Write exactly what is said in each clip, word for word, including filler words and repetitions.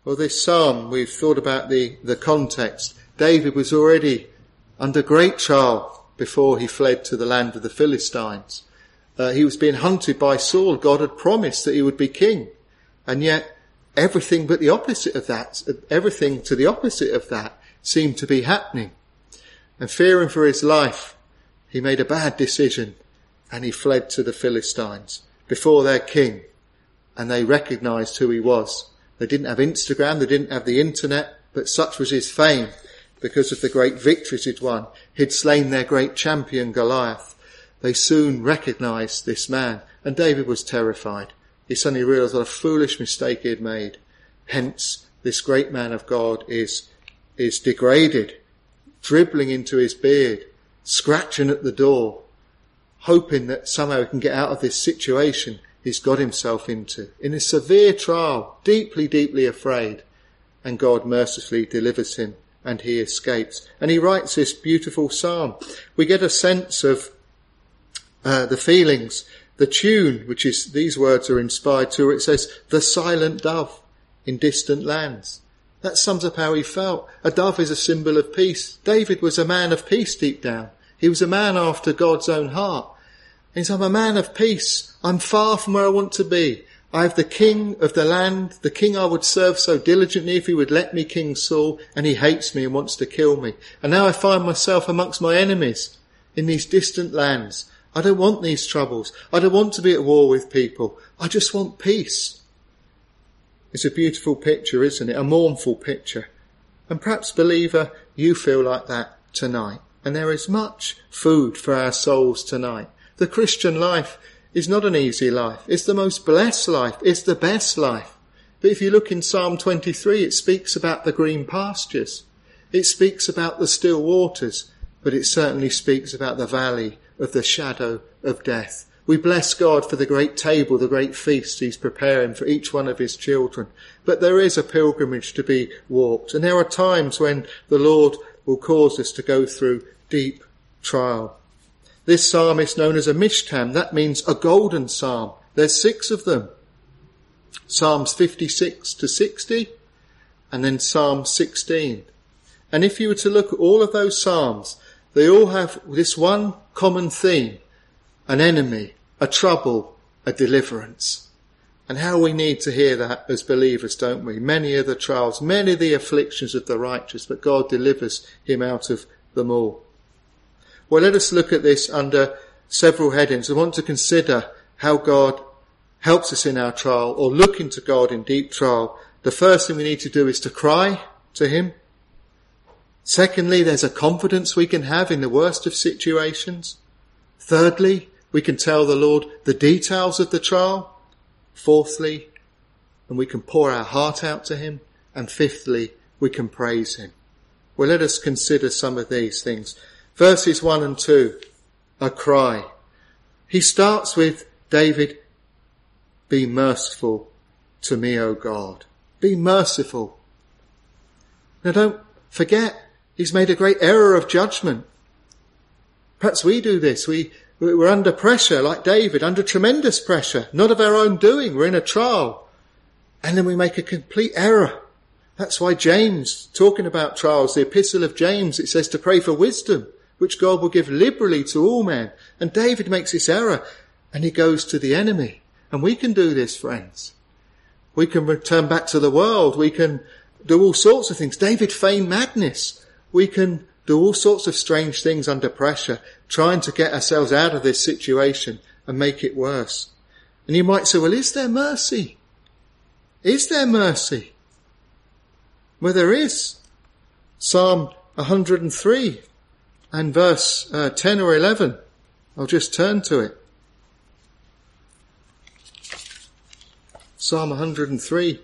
Well, this psalm, we've thought about the, the context. David was already under great trial before he fled to the land of the Philistines. Uh, he was being hunted by Saul. God had promised that he would be king. And yet everything but the opposite of that, everything to the opposite of that seemed to be happening. And fearing for his life, he made a bad decision and he fled to the Philistines before their king. And they recognised who he was. They didn't have Instagram, they didn't have the internet, but such was his fame because of the great victories he'd won. He'd slain their great champion Goliath. They soon recognised this man, and David was terrified. He suddenly realised what a foolish mistake he had made. Hence, this great man of God is, is degraded, dribbling into his beard, scratching at the door, hoping that somehow he can get out of this situation he's got himself into, in a severe trial, deeply, deeply afraid. And God mercifully delivers him and he escapes. And he writes this beautiful psalm. We get a sense of uh, the feelings, the tune, which is, these words are inspired to, it says, the silent dove in distant lands. That sums up how he felt. A dove is a symbol of peace. David was a man of peace deep down. He was a man after God's own heart. And he said, I'm a man of peace. I'm far from where I want to be. I have the king of the land, the king I would serve so diligently if he would let me, King Saul, and he hates me and wants to kill me. And now I find myself amongst my enemies in these distant lands. I don't want these troubles. I don't want to be at war with people. I just want peace. It's a beautiful picture, isn't it? A mournful picture. And perhaps, believer, you feel like that tonight. And there is much food for our souls tonight. The Christian life is not an easy life. It's the most blessed life. It's the best life. But if you look in Psalm twenty-three, it speaks about the green pastures. It speaks about the still waters. But it certainly speaks about the valley of the shadow of death. We bless God for the great table, the great feast he's preparing for each one of his children. But there is a pilgrimage to be walked. And there are times when the Lord will cause us to go through deep trial. This psalm is known as a mishtam. That means a golden psalm. There's six of them. Psalms fifty-six to sixty and then Psalm sixteen. And if you were to look at all of those psalms, they all have this one common theme: an enemy, a trouble, a deliverance. And how we need to hear that as believers, don't we? Many are the trials, many are the afflictions of the righteous, but God delivers him out of them all. Well, let us look at this under several headings. We want to consider how God helps us in our trial, or look into God in deep trial. The first thing we need to do is to cry to him. Secondly, there's a confidence we can have in the worst of situations. Thirdly, we can tell the Lord the details of the trial. Fourthly, and we can pour our heart out to him. And fifthly, we can praise him. Well, let us consider some of these things. Verses one and two, a cry. He starts with David, be merciful to me, O God. Be merciful. Now don't forget, he's made a great error of judgment. Perhaps we do this. We, we're under pressure like David, under tremendous pressure, not of our own doing. We're in a trial. And then we make a complete error. That's why James, talking about trials, the epistle of James, it says to pray for wisdom, which God will give liberally to all men. And David makes this error and he goes to the enemy. And we can do this, friends. We can return back to the world. We can do all sorts of things. David feigned madness. We can do all sorts of strange things under pressure, trying to get ourselves out of this situation and make it worse. And you might say, well, is there mercy? Is there mercy? Well, there is. Psalm one hundred three and verse uh, ten or eleven. I'll just turn to it. Psalm one hundred three.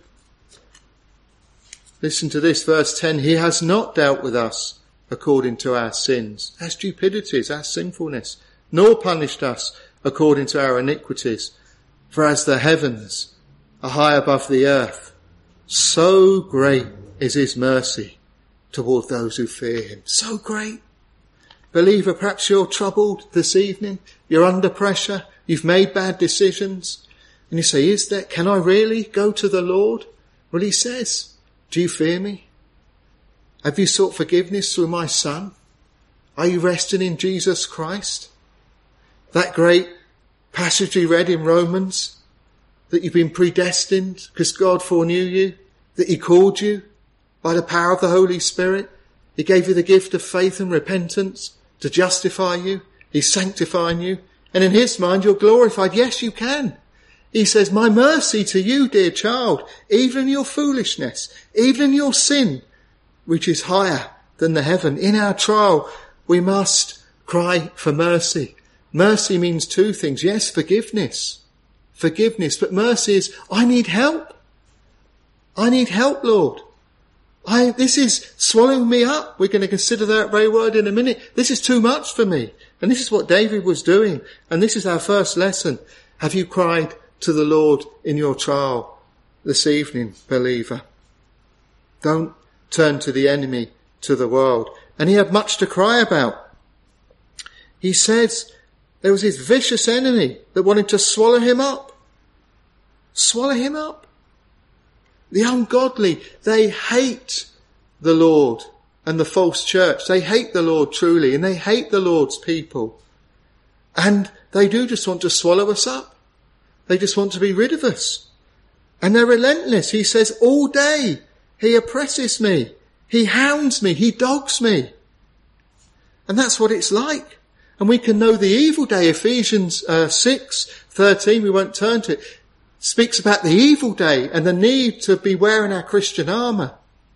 Listen to this, verse ten. He has not dealt with us according to our sins, our stupidities, our sinfulness, nor punished us according to our iniquities. For as the heavens are high above the earth, so great is his mercy toward those who fear him. So great. Believer, perhaps you're troubled this evening. You're under pressure. You've made bad decisions. And you say, is there, can I really go to the Lord? Well, he says, Do you fear me? Have you sought forgiveness through my Son? Are you resting in Jesus Christ? That great passage we read in Romans, that you've been predestined because God foreknew you, that he called you by the power of the Holy Spirit. He gave you the gift of faith and repentance to justify you. He's sanctifying you. And in his mind, you're glorified. Yes, you can. He says, my mercy to you, dear child, even in your foolishness, even in your sin, which is higher than the heaven. In our trial, we must cry for mercy. Mercy means two things. Yes, forgiveness. Forgiveness. But mercy is, I need help. I need help, Lord. I, this is swallowing me up. We're going to consider that very word in a minute. This is too much for me. And this is what David was doing. And this is our first lesson. Have you cried to the Lord in your trial this evening, believer? Don't turn to the enemy, to the world. And he had much to cry about. He says there was this vicious enemy that wanted to swallow him up. Swallow him up. The ungodly, they hate the Lord and the false church. They hate the Lord truly, and they hate the Lord's people. And they do just want to swallow us up. They just want to be rid of us. And they're relentless. He says, all day he oppresses me. He hounds me. He dogs me. And that's what it's like. And we can know the evil day. Ephesians uh, six thirteen, we won't turn to it, speaks about the evil day and the need to be wearing our Christian armour.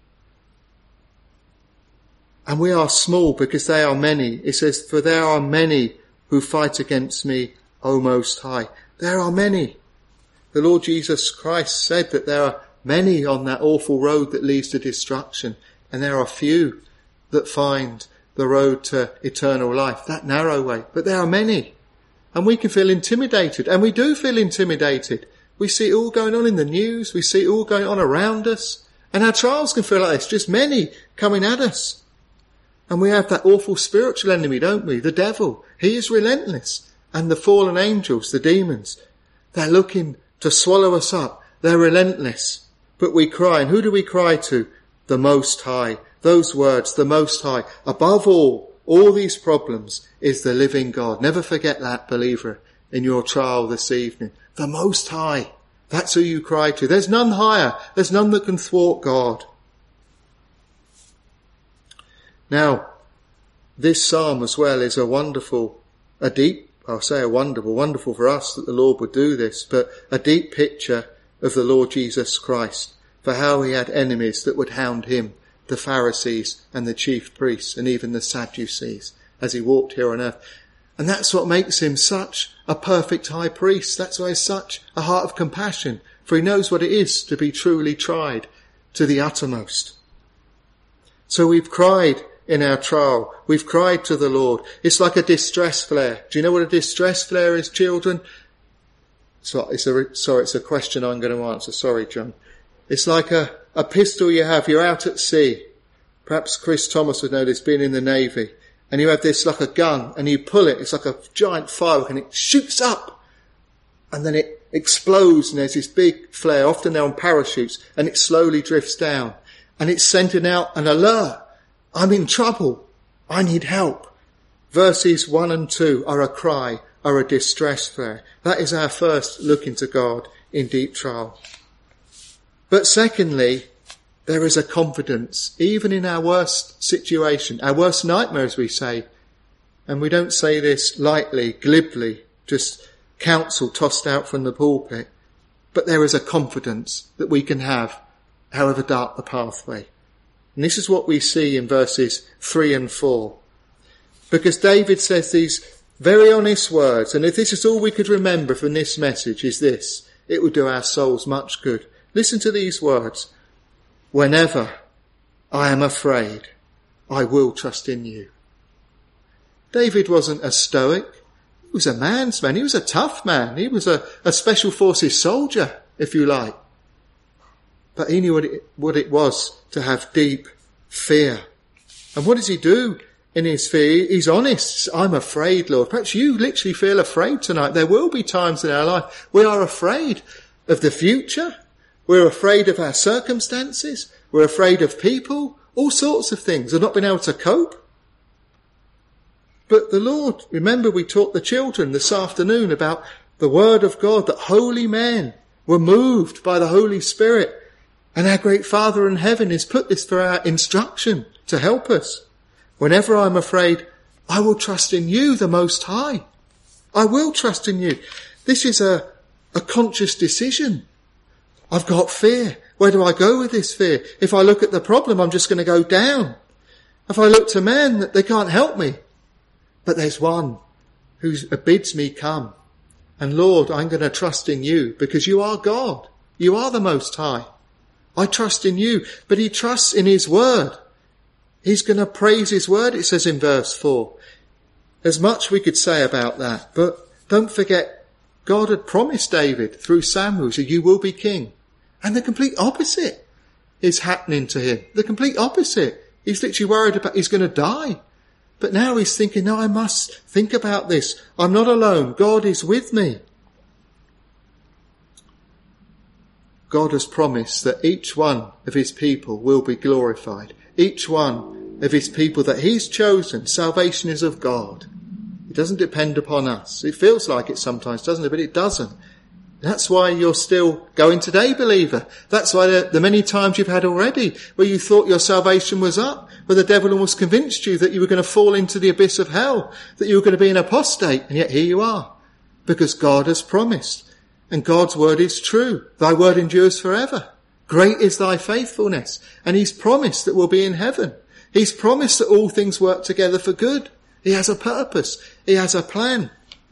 And we are small because they are many. It says, for there are many who fight against me, O Most High. There are many. The Lord Jesus Christ said that there are many on that awful road that leads to destruction, and there are few that find the road to eternal life, that narrow way. But there are many. And we can feel intimidated, and we do feel intimidated. We see it all going on in the news. We see it all going on around us. And our trials can feel like this, just many coming at us. And we have that awful spiritual enemy, don't we? The devil. He is relentless. And the fallen angels, the demons, they're looking to swallow us up. They're relentless. But we cry. And who do we cry to? The Most High. Those words, the Most High. Above all, all these problems is the living God. Never forget that, believer, in your trial this evening. The Most High. That's who you cry to. There's none higher. There's none that can thwart God. Now, this psalm as well is a wonderful, a deep, I'll say a wonderful, wonderful for us that the Lord would do this, but a deep picture of the Lord Jesus Christ, for how he had enemies that would hound him, the Pharisees and the chief priests and even the Sadducees, as he walked here on earth. And that's what makes him such a perfect high priest. That's why he's such a heart of compassion, for he knows what it is to be truly tried to the uttermost. So we've cried in our trial. We've cried to the Lord. It's like a distress flare. Do you know what a distress flare is, children? So it's a, sorry, it's a question I'm going to answer. Sorry, John. It's like a, a pistol you have. You're out at sea. Perhaps Chris Thomas would know this, being in the Navy. And you have this like a gun, and you pull it. It's like a giant firework, and it shoots up. And then it explodes, and there's this big flare. Often they're on parachutes, and it slowly drifts down. And it's sending out an alert. I'm in trouble. I need help. Verses one and two are a cry, are a distress flare. That is our first look into God in deep trial. But secondly, there is a confidence, even in our worst situation, our worst nightmare, as we say. And we don't say this lightly, glibly, just counsel tossed out from the pulpit. But there is a confidence that we can have, however dark the pathway. And this is what we see in verses three and four. Because David says these very honest words, and if this is all we could remember from this message, is this: it will do our souls much good. Listen to these words. Whenever I am afraid, I will trust in you. David wasn't a stoic. He was a man's man. He was a tough man. He was a, a special forces soldier, if you like. But he knew what it, what it was to have deep fear. And what does he do in his fear? He's honest. I'm afraid, Lord. Perhaps you literally feel afraid tonight. There will be times in our life we are afraid of the future. We're afraid of our circumstances. We're afraid of people, all sorts of things, of not being able to cope. But the Lord, remember we taught the children this afternoon about the word of God, that holy men were moved by the Holy Spirit. And our great Father in heaven has put this for our instruction to help us. Whenever I'm afraid, I will trust in you, the Most High. I will trust in you. This is a, a conscious decision. I've got fear. Where do I go with this fear? If I look at the problem, I'm just going to go down. If I look to men, they can't help me. But there's one who bids me come. And Lord, I'm going to trust in you because you are God. You are the Most High. I trust in you. But he trusts in his word. He's going to praise his word, it says in verse four. There's much we could say about that. But don't forget, God had promised David through Samuel, so you will be king. And the complete opposite is happening to him. The complete opposite. He's literally worried about he's going to die. But now he's thinking, no, I must think about this. I'm not alone. God is with me. God has promised that each one of his people will be glorified. Each one of his people that he's chosen, salvation is of God. It doesn't depend upon us. It feels like it sometimes, doesn't it? But it doesn't. That's why you're still going today, believer. That's why the, the many times you've had already where you thought your salvation was up, where the devil almost convinced you that you were going to fall into the abyss of hell, that you were going to be an apostate, and yet here you are. Because God has promised. And God's word is true. Thy word endures forever. Great is thy faithfulness. And he's promised that we'll be in heaven. He's promised that all things work together for good. He has a purpose. He has a plan.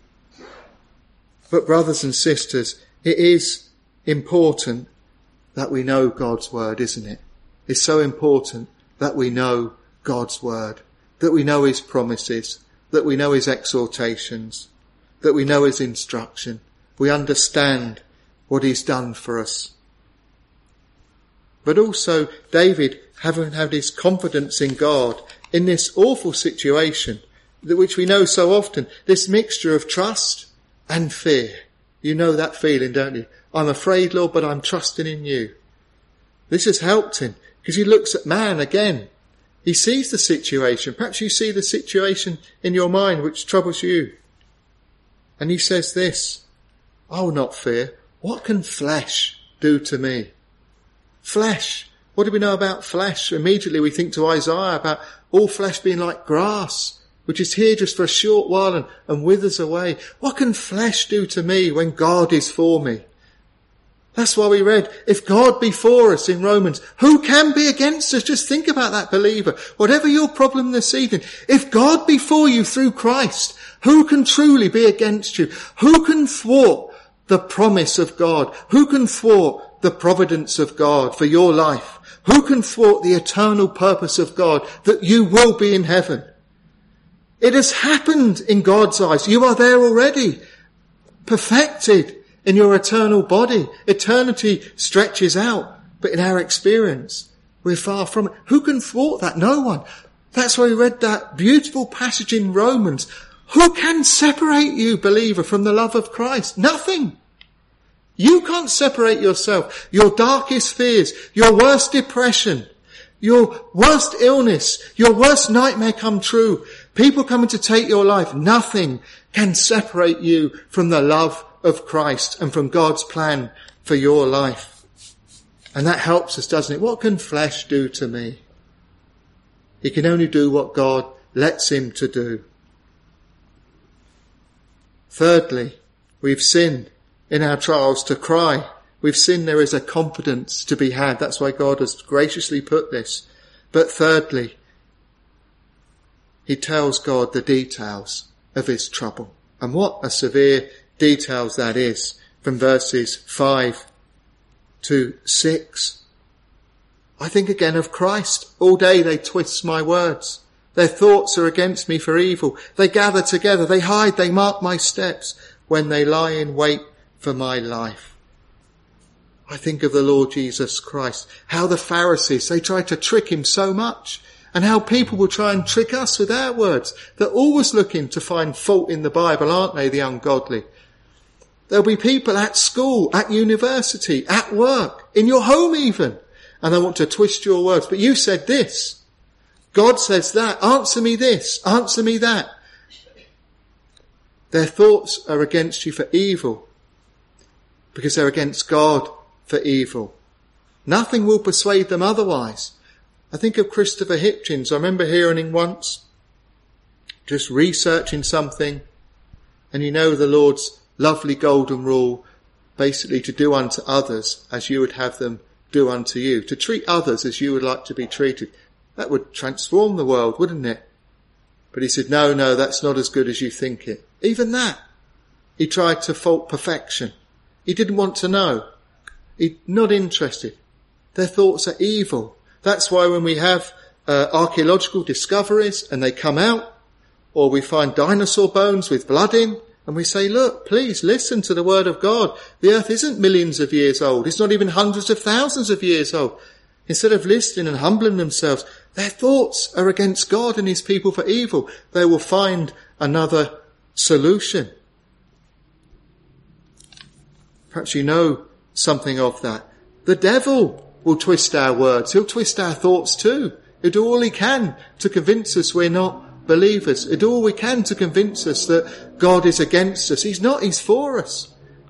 But brothers and sisters, it is important that we know God's word, isn't it? It's so important that we know God's word, that we know his promises, that we know his exhortations, that we know his instruction. We understand what he's done for us. But also David, having had his confidence in God in this awful situation, which we know so often, this mixture of trust and fear. You know that feeling, don't you? I'm afraid, Lord, but I'm trusting in you. This has helped him because he looks at man again. He sees the situation. Perhaps you see the situation in your mind which troubles you. And he says this, I will not fear. What can flesh do to me? Flesh. What do we know about flesh? Immediately we think to Isaiah about all flesh being like grass, which is here just for a short while and, and withers away. What can flesh do to me when God is for me? That's why we read, if God be for us in Romans, who can be against us? Just think about that, believer. Whatever your problem this evening, if God be for you through Christ, who can truly be against you? Who can thwart the promise of God? Who can thwart the providence of God for your life? Who can thwart the eternal purpose of God that you will be in heaven? It has happened in God's eyes. You are there already, perfected in your eternal body. Eternity stretches out, but in our experience, we're far from it. Who can thwart that? No one. That's why we read that beautiful passage in Romans. Who can separate you, believer, from the love of Christ? Nothing. You can't separate yourself. Your darkest fears, your worst depression, your worst illness, your worst nightmare come true. People coming to take your life. Nothing can separate you from the love of Christ and from God's plan for your life. And that helps us, doesn't it? What can flesh do to me? He can only do what God lets him to do. Thirdly, we've sinned in our trials to cry. We've sinned, there is a confidence to be had. That's why God has graciously put this. But thirdly, he tells God the details of his trouble. And what a severe details that is, from verses five to six. I think again of Christ. All day they twist my words. Their thoughts are against me for evil. They gather together, they hide, they mark my steps when they lie in wait for my life. I think of the Lord Jesus Christ, how the Pharisees, they tried to trick him so much, and how people will try and trick us with our words. They're always looking to find fault in the Bible, aren't they, the ungodly? There'll be people at school, at university, at work, in your home even, and they want to twist your words. But you said this. God says that. Answer me this. Answer me that. Their thoughts are against you for evil because they're against God for evil. Nothing will persuade them otherwise. I think of Christopher Hitchens. I remember hearing him once, just researching something, and you know the Lord's lovely golden rule, basically to do unto others as you would have them do unto you, to treat others as you would like to be treated. That would transform the world, wouldn't it? But he said, no, no, that's not as good as you think it. Even that. He tried to fault perfection. He didn't want to know. He's not interested. Their thoughts are evil. That's why when we have uh, archaeological discoveries and they come out, or we find dinosaur bones with blood in, and we say, look, please listen to the word of God. The earth isn't millions of years old. It's not even hundreds of thousands of years old. Instead of listening and humbling themselves, their thoughts are against God and his people for evil. They will find another solution. Perhaps you know something of that. The devil will twist our words. He'll twist our thoughts too. He'll do all he can to convince us we're not believers. He'll do all we can to convince us that God is against us. He's not, he's for us.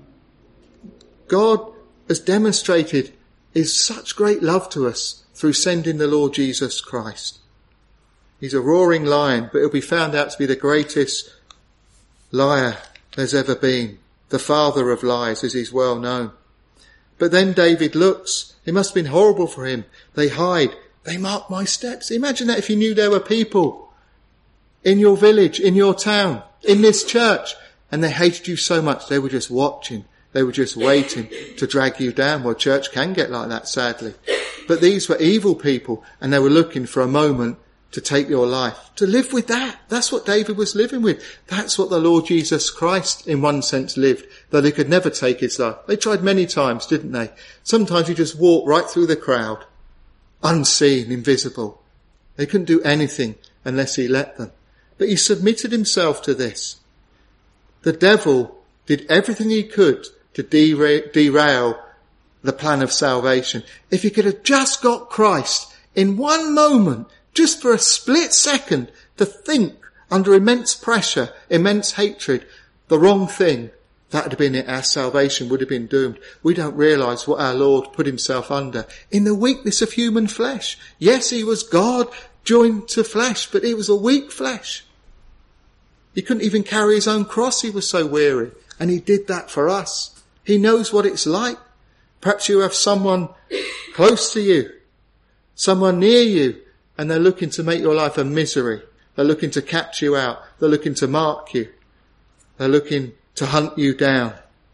God has demonstrated his such great love to us through sending the Lord Jesus Christ. He's a roaring lion, but he'll be found out to be the greatest liar there's ever been. The father of lies, as he's well known. But then David looks. It must have been horrible for him. They hide. They mark my steps. Imagine that if you knew there were people in your village, in your town, in this church, and they hated you so much they were just watching. They were just waiting to drag you down. Well, church can get like that, sadly. But these were evil people, and they were looking for a moment to take your life. To live with that. That's what David was living with. That's what the Lord Jesus Christ, in one sense, lived, though they could never take his life. They tried many times, didn't they? Sometimes he just walked right through the crowd, unseen, invisible. They couldn't do anything unless he let them. But he submitted himself to this. The devil did everything he could to dera- derail the plan of salvation. If he could have just got Christ in one moment, just for a split second, to think under immense pressure, immense hatred, the wrong thing, that would have been it. Our salvation would have been doomed. We don't realise what our Lord put himself under in the weakness of human flesh. Yes, he was God joined to flesh, but it was a weak flesh. He couldn't even carry his own cross. He was so weary. And he did that for us. He knows what it's like. Perhaps you have someone close to you, someone near you, and they're looking to make your life a misery. They're looking to catch you out. They're looking to mark you. They're looking to hunt you down.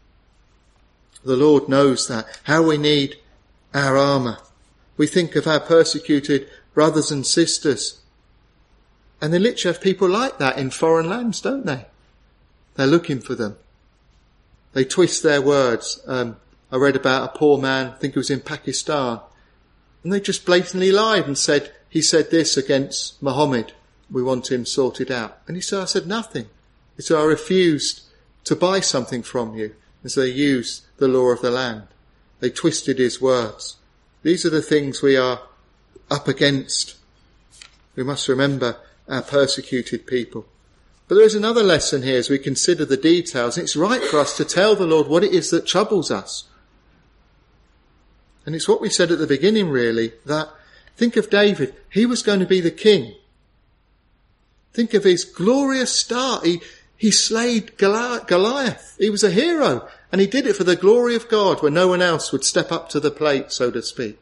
The Lord knows that. How we need our armour. We think of our persecuted brothers and sisters. And they literally have people like that in foreign lands, don't they? They're looking for them. They twist their words. Um, I read about a poor man, I think it was in Pakistan, and they just blatantly lied and said, he said this against Muhammad. We want him sorted out. And he said, I said nothing. He said, I refused to buy something from you. And so they used the law of the land. They twisted his words. These are the things we are up against. We must remember our persecuted people. But there is another lesson here as we consider the details. It's right for us to tell the Lord what it is that troubles us. And it's what we said at the beginning, really, that think of David. He was going to be the king. Think of his glorious start. He, he slayed Goliath. He was a hero. And he did it for the glory of God when no one else would step up to the plate, so to speak.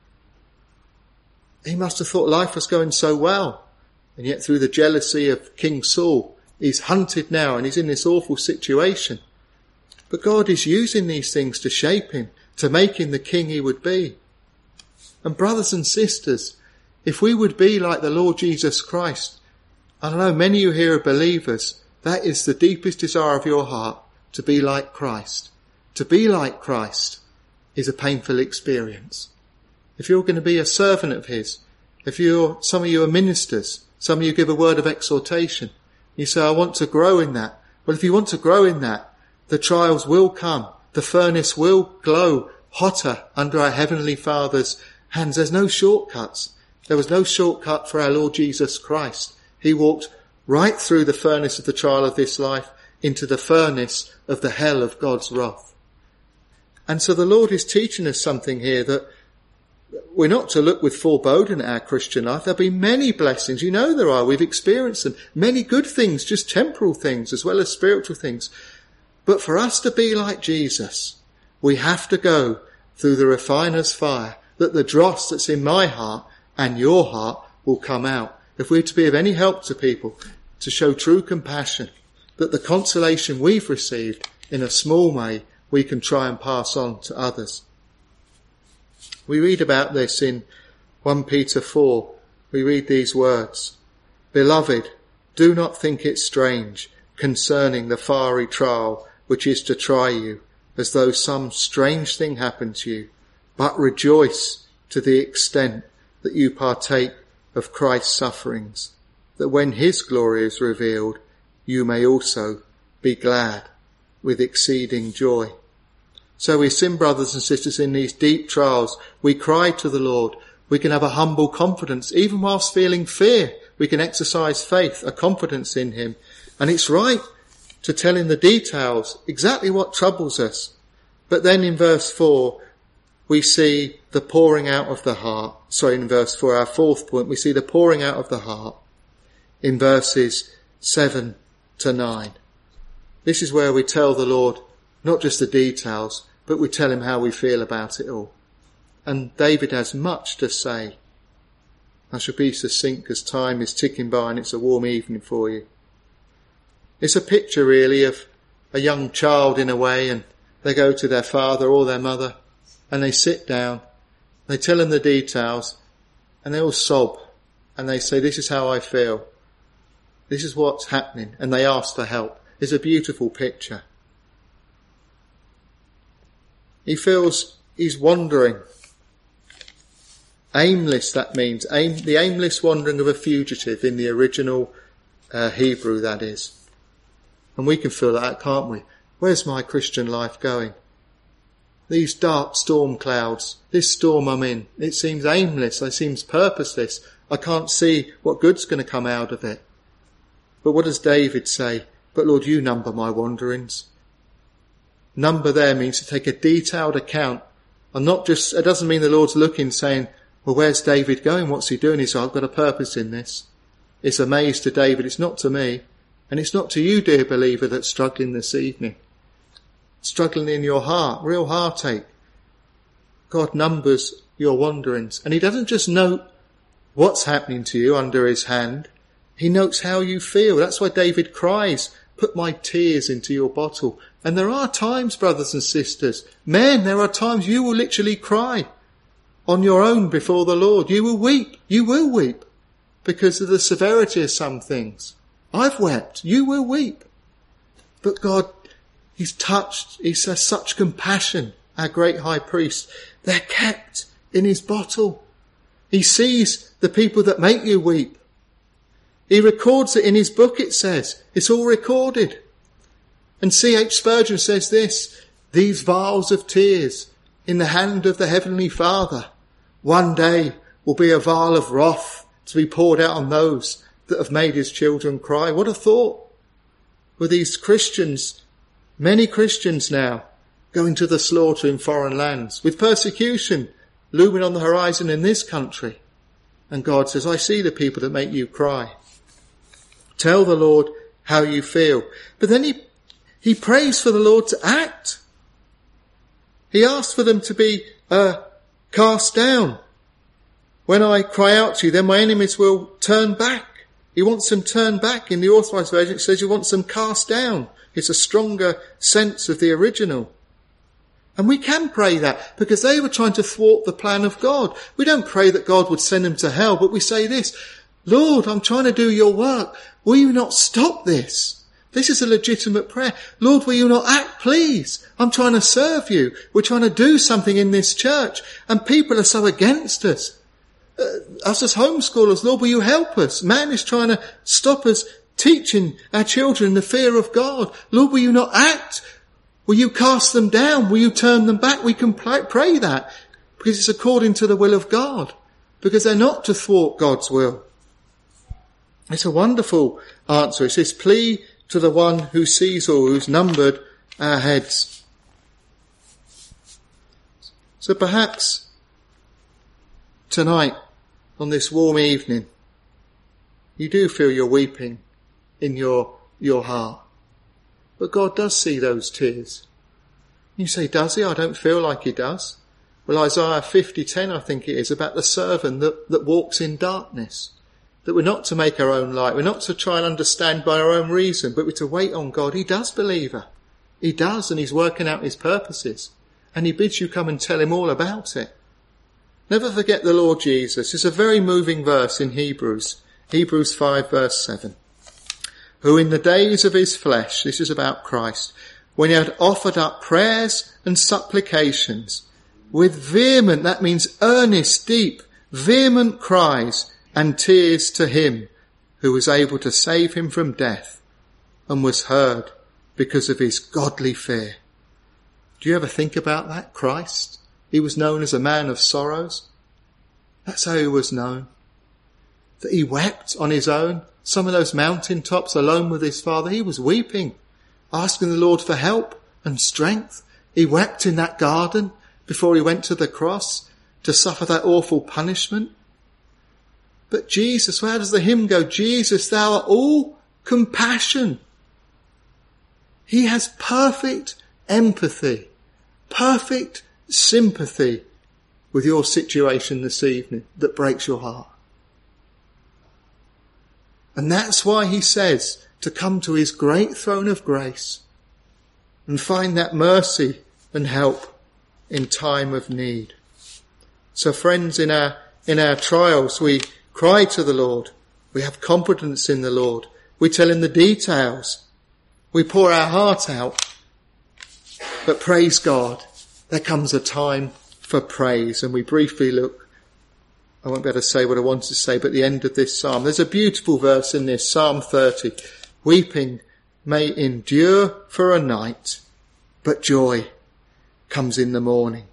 He must have thought life was going so well. And yet through the jealousy of King Saul, he's hunted now and he's in this awful situation. But God is using these things to shape him, to make him the king he would be. And brothers and sisters, if we would be like the Lord Jesus Christ, I don't know, many of you here are believers, that is the deepest desire of your heart, to be like Christ. To be like Christ is a painful experience. If you're going to be a servant of his, if you're, some of you are ministers, some of you give a word of exhortation, you say, I want to grow in that. Well, if you want to grow in that, the trials will come. The furnace will glow hotter under our Heavenly Father's hands. There's no shortcuts. There was no shortcut for our Lord Jesus Christ. He walked right through the furnace of the trial of this life into the furnace of the hell of God's wrath. And so the Lord is teaching us something here, that we're not to look with foreboding at our Christian life. There'll be many blessings. You know there are. We've experienced them. Many good things, just temporal things as well as spiritual things. But for us to be like Jesus, we have to go through the refiner's fire, that the dross that's in my heart and your heart will come out. If we're to be of any help to people, to show true compassion, that the consolation we've received in a small way, we can try and pass on to others. We read about this in First Peter four. We read these words: "Beloved, do not think it strange concerning the fiery trial which is to try you, as though some strange thing happened to you, but rejoice to the extent that you partake of Christ's sufferings, that when his glory is revealed, you may also be glad with exceeding joy." So we sin, brothers and sisters, in these deep trials. We cry to the Lord. We can have a humble confidence. Even whilst feeling fear, we can exercise faith, a confidence in him. And it's right to tell in the details exactly what troubles us. But then in verse four, we see the pouring out of the heart. Sorry, in verse four, our fourth point, we see the pouring out of the heart in verses seven to nine. This is where we tell the Lord not just the details, but we tell him how we feel about it all. And David has much to say. I shall be succinct as time is ticking by and it's a warm evening for you. It's a picture really of a young child in a way, and they go to their father or their mother and they sit down, they tell them the details, and they all sob and they say, "This is how I feel. This is what's happening." And they ask for help. It's a beautiful picture. He feels he's wandering. Aimless, that means. Aim, the aimless wandering of a fugitive in the original uh, Hebrew, that is. And we can feel that, can't we? Where's my Christian life going? These dark storm clouds, this storm I'm in, it seems aimless, it seems purposeless. I can't see what good's going to come out of it. But what does David say? "But Lord, you number my wanderings." Number there means to take a detailed account, and not just, it doesn't mean the Lord's looking saying, "Well, where's David going? What's he doing?" He's like, "I've got a purpose in this." It's a maze to David. It's not to me. And it's not to you, dear believer, that's struggling this evening. Struggling in your heart, real heartache. God numbers your wanderings. And he doesn't just note what's happening to you under his hand. He notes how you feel. That's why David cries, "Put my tears into your bottle." And there are times, brothers and sisters, men, there are times you will literally cry on your own before the Lord. You will weep. You will weep because of the severity of some things. I've wept. You will weep. But God, he's touched. He has such compassion, our great high priest. They're kept in his bottle. He sees the people that make you weep. He records it in his book, it says. It's all recorded. And C H Spurgeon says this: "These vials of tears in the hand of the Heavenly Father one day will be a vial of wrath to be poured out on those that have made his children cry." What a thought. With these Christians, many Christians now, going to the slaughter in foreign lands, with persecution looming on the horizon in this country. And God says, "I see the people that make you cry." Tell the Lord how you feel. But then he He prays for the Lord to act. He asks for them to be uh, cast down. "When I cry out to you, then my enemies will turn back." He wants them turned back. In the Authorized Version, it says he wants them cast down. It's a stronger sense of the original. And we can pray that because they were trying to thwart the plan of God. We don't pray that God would send them to hell, but we say this: "Lord, I'm trying to do your work. Will you not stop this?" This is a legitimate prayer. "Lord, will you not act, please? I'm trying to serve you. We're trying to do something in this church, and people are so against us. Uh, us as homeschoolers, Lord, will you help us? Man is trying to stop us teaching our children the fear of God. Lord, will you not act? Will you cast them down? Will you turn them back?" We can pray that. Because it's according to the will of God. Because they're not to thwart God's will. It's a wonderful answer. It's this plea to the one who sees all, who's numbered our heads. So perhaps tonight, on this warm evening, you do feel you're weeping in your, your heart. But God does see those tears. You say, does he? I don't feel like he does. Well, Isaiah fifty ten, I think it is, about the servant that, that walks in darkness. That we're not to make our own light. We're not to try and understand by our own reason, but we're to wait on God. He does believe her. He does, and he's working out his purposes. And he bids you come and tell him all about it. Never forget the Lord Jesus. It's a very moving verse in Hebrews. Hebrews five verse seven. Who in the days of his flesh, this is about Christ, when he had offered up prayers and supplications with vehement, that means earnest, deep, vehement cries and tears to him who was able to save him from death and was heard because of his godly fear. Do you ever think about that? Christ? He was known as a man of sorrows. That's how he was known. That he wept on his own. Some of those mountain tops alone with his Father. He was weeping, asking the Lord for help and strength. He wept in that garden before he went to the cross to suffer that awful punishment. But Jesus, how does the hymn go? Jesus, thou art all compassion. He has perfect empathy, perfect sympathy with your situation this evening that breaks your heart. And that's why he says to come to his great throne of grace and find that mercy and help in time of need. So friends, in our, in our trials, we cry to the Lord. We have confidence in the Lord. We tell him the details. We pour our heart out. But praise God, there comes a time for praise. And we briefly look, I won't be able to say what I wanted to say, but at the end of this psalm, there's a beautiful verse in this, Psalm thirty. Weeping may endure for a night, but joy comes in the morning.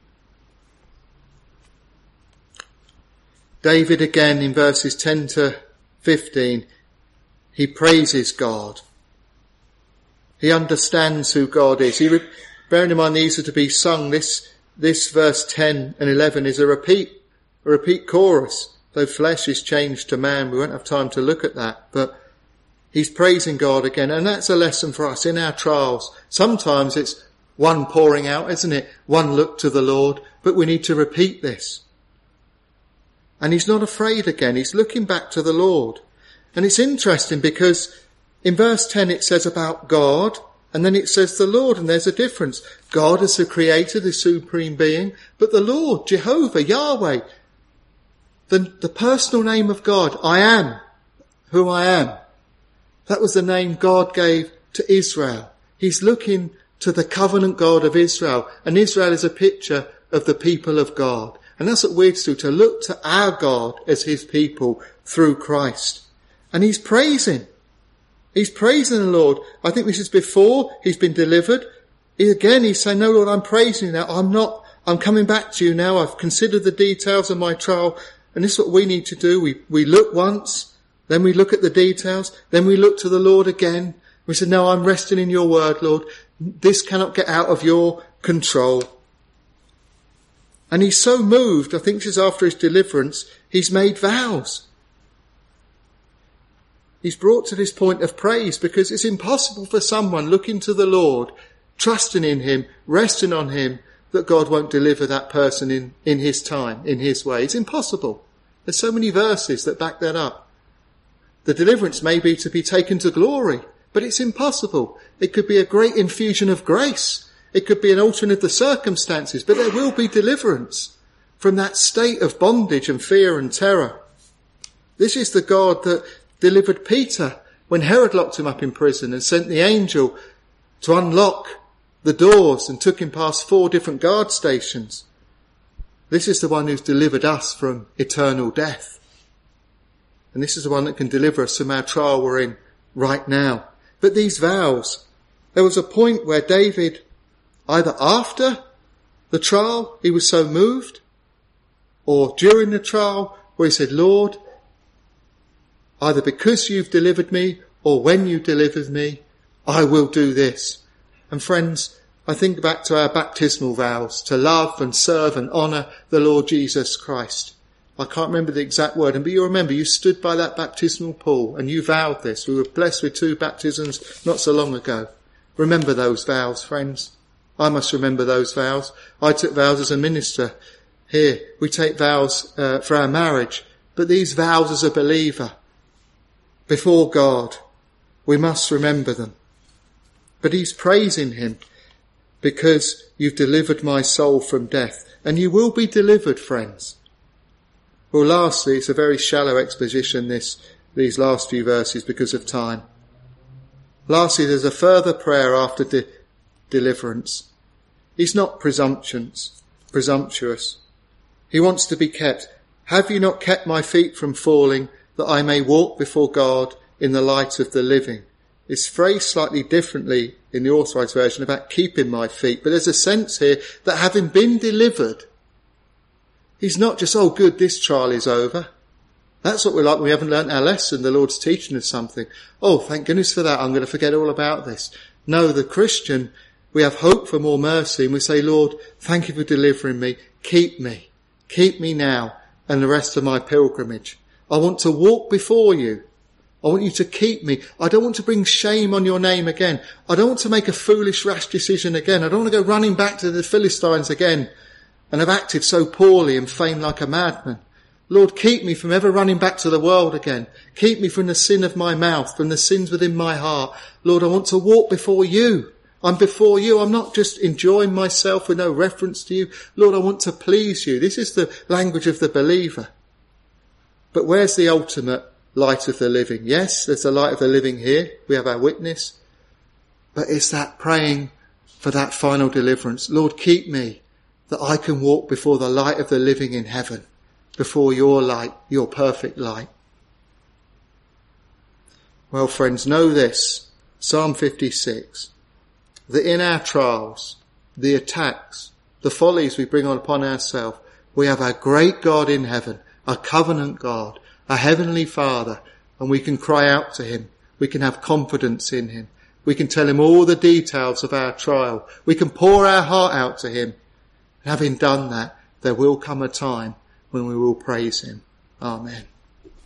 David again in verses ten to fifteen, he praises God. He understands who God is. He, bearing in mind these are to be sung, this, this verse ten and eleven is a repeat, a repeat chorus. Though flesh is changed to man, we won't have time to look at that, but he's praising God again. And that's a lesson for us in our trials. Sometimes it's one pouring out, isn't it? One look to the Lord, but we need to repeat this. And he's not afraid again. He's looking back to the Lord. And it's interesting because in verse ten it says about God, and then it says the Lord, and there's a difference. God is the creator, the supreme being, but the Lord, Jehovah, Yahweh, the, the personal name of God, I am who I am. That was the name God gave to Israel. He's looking to the covenant God of Israel, and Israel is a picture of the people of God. And that's what we're to do, to look to our God as his people through Christ. And he's praising. He's praising the Lord. I think this is before he's been delivered. He, again, he's saying, no, Lord, I'm praising you now. I'm not, I'm coming back to you now. I've considered the details of my trial. And this is what we need to do. We, we look once, then we look at the details, then we look to the Lord again. We say, no, I'm resting in your word, Lord. This cannot get out of your control. And he's so moved, I think this is after his deliverance, he's made vows. He's brought to this point of praise because it's impossible for someone looking to the Lord, trusting in him, resting on him, that God won't deliver that person in, in his time, in his way. It's impossible. There's so many verses that back that up. The deliverance may be to be taken to glory, but it's impossible. It could be a great infusion of grace. It could be an altering of the circumstances, but there will be deliverance from that state of bondage and fear and terror. This is the God that delivered Peter when Herod locked him up in prison and sent the angel to unlock the doors and took him past four different guard stations. This is the one who's delivered us from eternal death. And this is the one that can deliver us from our trial we're in right now. But these vows, there was a point where David, either after The trial, he was so moved. Or during the trial, where he said, Lord, either because you've delivered me or when you delivered me, I will do this. And friends, I think back to our baptismal vows to love and serve and honour the Lord Jesus Christ. I can't remember the exact word, but you remember you stood by that baptismal pool and you vowed this. We were blessed with two baptisms not so long ago. Remember those vows, friends. I must remember those vows. I took vows as a minister. Here, we take vows uh, for our marriage, but these vows as a believer before God, we must remember them. But he's praising him because you've delivered my soul from death, and you will be delivered, friends. Well, lastly, it's a very shallow exposition, this, these last few verses, because of time. Lastly, there's a further prayer after de- deliverance. He's not presumptuous, presumptuous. He wants to be kept. Have you not kept my feet from falling, that I may walk before God in the light of the living? It's phrased slightly differently in the Authorised Version about keeping my feet, but there's a sense here that having been delivered, he's not just, oh good, this trial is over. That's what we're like when we haven't learnt our lesson. The Lord's teaching us something. Oh, thank goodness for that. I'm going to forget all about this. No, the Christian, we have hope for more mercy and we say, Lord, thank you for delivering me. Keep me. Keep me now and the rest of my pilgrimage. I want to walk before you. I want you to keep me. I don't want to bring shame on your name again. I don't want to make a foolish, rash decision again. I don't want to go running back to the Philistines again and have acted so poorly and feigned like a madman. Lord, keep me from ever running back to the world again. Keep me from the sin of my mouth, from the sins within my heart. Lord, I want to walk before you. I'm before you. I'm not just enjoying myself with no reference to you. Lord, I want to please you. This is the language of the believer. But where's the ultimate light of the living? Yes, there's the light of the living here. We have our witness. But it's that praying for that final deliverance. Lord, keep me that I can walk before the light of the living in heaven, before your light, your perfect light. Well, friends, know this, Psalm fifty-six, that in our trials, the attacks, the follies we bring on upon ourselves, we have our great God in heaven, a covenant God, a heavenly Father, and we can cry out to him. We can have confidence in him. We can tell him all the details of our trial. We can pour our heart out to him. And having done that, there will come a time when we will praise him. Amen.